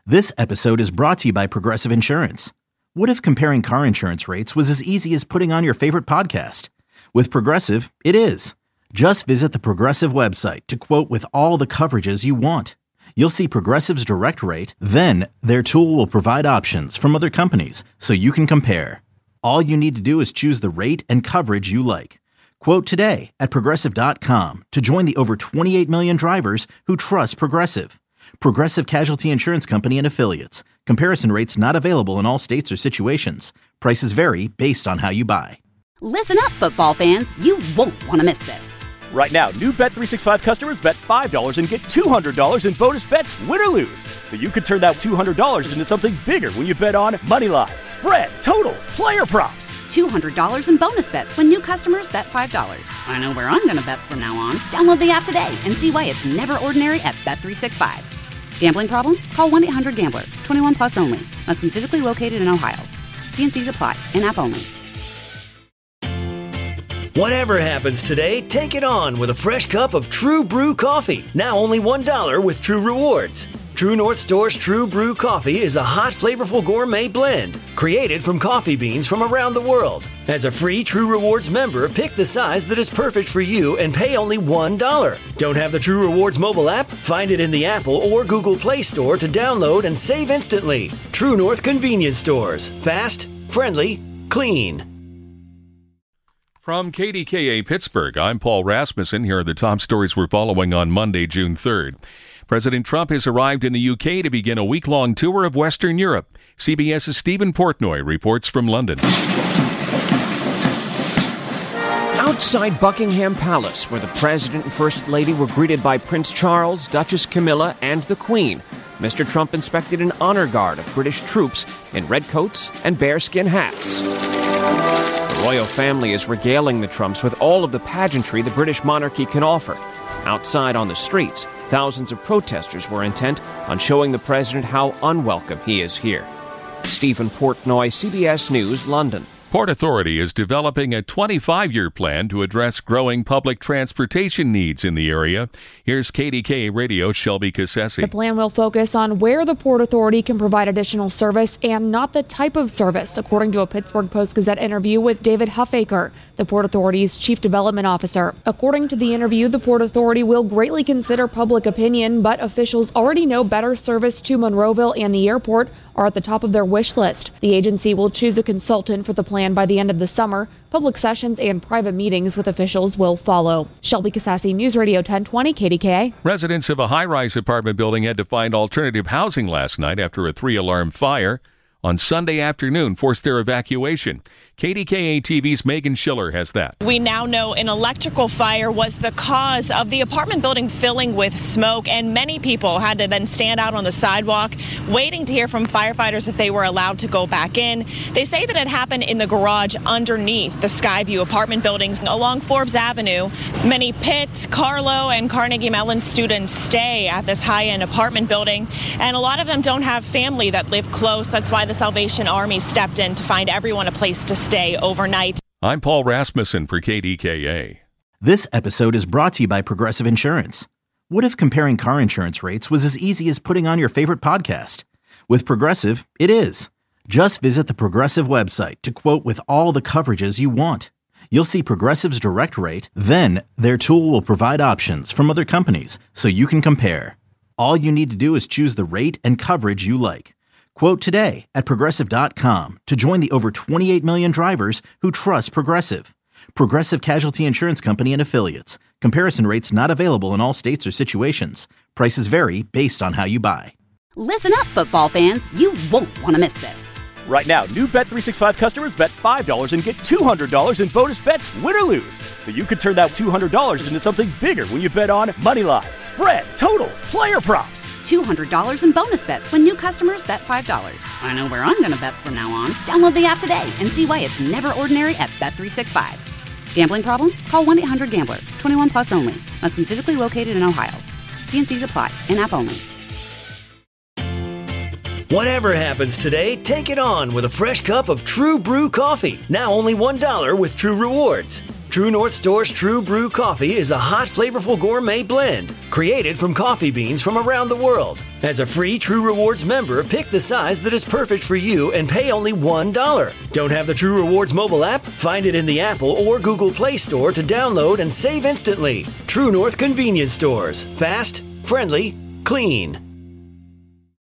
This episode is brought to you by Progressive Insurance. What if comparing car insurance rates was as easy as putting on your favorite podcast? With Progressive, it is. Just visit the Progressive website to quote with all the coverages you want. You'll see Progressive's direct rate, then their tool will provide options from other companies so you can compare. All you need to do is choose the rate and coverage you like. Quote today at Progressive.com to join the over 28 million drivers who trust Progressive. Progressive Casualty Insurance Company and Affiliates. Comparison rates not available in all states or situations. Prices vary based on how you buy. Listen up, football fans. You won't want to miss this. Right now, new Bet365 customers bet $5 and get $200 in bonus bets, win or lose. So you could turn that $200 into something bigger when you bet on moneyline, spread, totals, player props. $200 in bonus bets when new customers bet $5. I know where I'm going to bet from now on. Download the app today and see why it's never ordinary at Bet365. Gambling problem? Call 1-800-GAMBLER. 21 plus only. Must be physically located in Ohio. T&Cs apply. In-app only. Whatever happens today, take it on with a fresh cup of True Brew coffee. Now only $1 with True Rewards. True North Store's True Brew coffee is a hot, flavorful gourmet blend created from coffee beans from around the world. As a free True Rewards member, pick the size that is perfect for you and pay only $1. Don't have the True Rewards mobile app? Find it in the Apple or Google Play Store to download and save instantly. True North Convenience Stores. Fast, friendly, clean. From KDKA Pittsburgh, I'm Paul Rasmussen. Here are the top stories we're following on Monday, June 3rd. President Trump has arrived in the UK to begin a week-long tour of Western Europe. CBS's Stephen Portnoy reports from London. Outside Buckingham Palace, where the President and First Lady were greeted by Prince Charles, Duchess Camilla, and the Queen, Mr. Trump inspected an honor guard of British troops in red coats and bearskin hats. The royal family is regaling the Trumps with all of the pageantry the British monarchy can offer. Outside on the streets, thousands of protesters were intent on showing the president how unwelcome he is here. Stephen Portnoy, CBS News, London. Port Authority is developing a 25-year plan to address growing public transportation needs in the area. Here's KDKA Radio Shelby Cassesi. The plan will focus on where the Port Authority can provide additional service and not the type of service, according to a Pittsburgh Post-Gazette interview with David Huffaker, the Port Authority's Chief Development Officer. According to the interview, the Port Authority will greatly consider public opinion, but officials already know better service to Monroeville and the airport are at the top of their wish list. The agency will choose a consultant for the plan by the end of the summer. Public sessions and private meetings with officials will follow. Shelby Cassasi, News Radio 1020 KDKA. Residents of a high-rise apartment building had to find alternative housing last night after a 3-alarm fire on Sunday afternoon forced their evacuation. KDKA TV's Megan Schiller has that. We now know an electrical fire was the cause of the apartment building filling with smoke, and many people had to then stand out on the sidewalk waiting to hear from firefighters if they were allowed to go back in. They say that it happened in the garage underneath the Skyview apartment buildings along Forbes Avenue. Many Pitt, Carlo, and Carnegie Mellon students stay at this high-end apartment building, and a lot of them don't have family that live close. That's why the Salvation Army stepped in to find everyone a place to stay overnight. I'm Paul Rasmussen for KDKA. This episode is brought to you by Progressive Insurance. What if comparing car insurance rates was as easy as putting on your favorite podcast? With Progressive, it is. Just visit the Progressive website to quote with all the coverages you want. You'll see Progressive's direct rate, then their tool will provide options from other companies so you can compare. All you need to do is choose the rate and coverage you like. Quote today at Progressive.com to join the over 28 million drivers who trust Progressive. Progressive Casualty Insurance Company and Affiliates. Comparison rates not available in all states or situations. Prices vary based on how you buy. Listen up, football fans. You won't want to miss this. Right now, new Bet365 customers bet $5 and get $200 in bonus bets, win or lose. So you could turn that $200 into something bigger when you bet on moneyline, spread, totals, player props. $200 in bonus bets when new customers bet $5. I know where I'm going to bet from now on. Download the app today and see why it's never ordinary at Bet365. Gambling problem? Call 1-800-GAMBLER. 21 plus only. Must be physically located in Ohio. T&Cs apply. In-app only. Whatever happens today, take it on with a fresh cup of True Brew coffee. Now only $1 with True Rewards. True North Store's True Brew Coffee is a hot, flavorful gourmet blend created from coffee beans from around the world. As a free True Rewards member, pick the size that is perfect for you and pay only $1. Don't have the True Rewards mobile app? Find it in the Apple or Google Play Store to download and save instantly. True North Convenience Stores. Fast, friendly, clean.